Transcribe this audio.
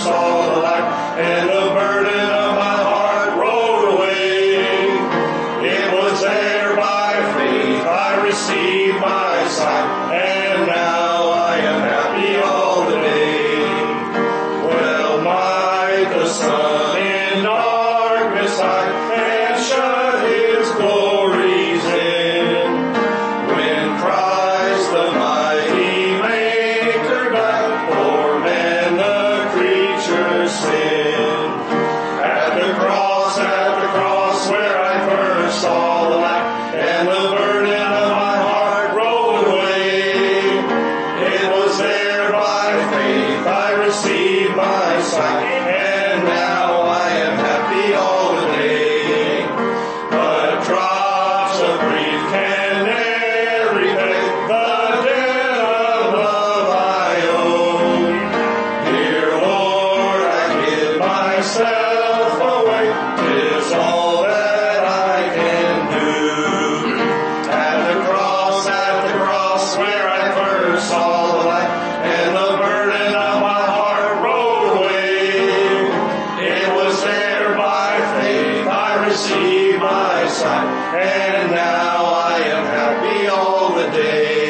saw the light, and the burden of my heart rolled away. It was there by faith I received my sight, and now I am happy all the day. Well might the sun in darkness hide and shut his glories in, when Christ the mighty Maker died for man the creature's sin. At the cross where I first saw the light, and the burden of my heart rolled away. It was there by faith I received my sight, and now I am happy all the day. But drops of grief can ne'er repay the debt of love I owe. Dear Lord, I give myself away, 'tis all that I can do. At the cross where I first saw the light, and the burden of my heart rolled away. It was there by faith I received my sight, and now I am happy all the day.